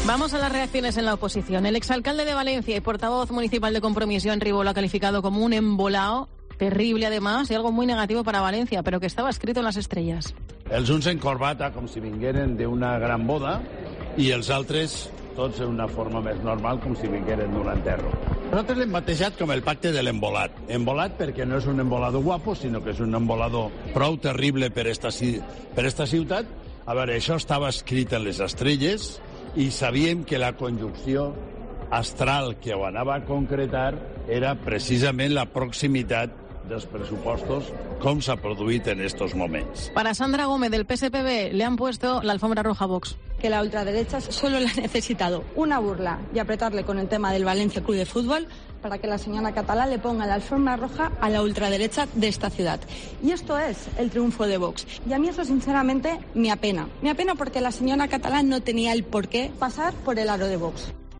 Vamos a las reacciones en la oposición. El exalcalde de Valencia y portavoz municipal de Compromís, Joan Ribó, lo ha calificado como un embolao terrible, además, y algo muy negativo para Valencia, pero que estaba escrito en las estrellas. Els uns en corbata, com si vingueren d'una gran boda, i els altres tots d'una forma més normal, com si vingueren d'un enterro. Nosaltres l'hem batejat com el pacte de l'embolat. Embolat perquè no és un embolado guapo, sinó que és un embolado prou terrible per esta ciutat. A veure, això estava escrit en les estrelles i sabíem que la conjunció astral que ho anava a concretar era precisament la proximitat dels pressupostos, com s'ha produït en estos moments. Para Sandra Gómez, del PSPB, le han puesto la alfombra roja a Vox. Que la ultraderecha solo le ha necesitado una burla y apretarle con el tema del Valencia Club de Fútbol para que la señora Catalá le ponga la alfombra roja a la ultraderecha de esta ciudad. Y esto es el triunfo de Vox. Y a mí eso, sinceramente, me apena. Me apena porque la señora Catalá no tenía el por qué pasar por el aro de Vox.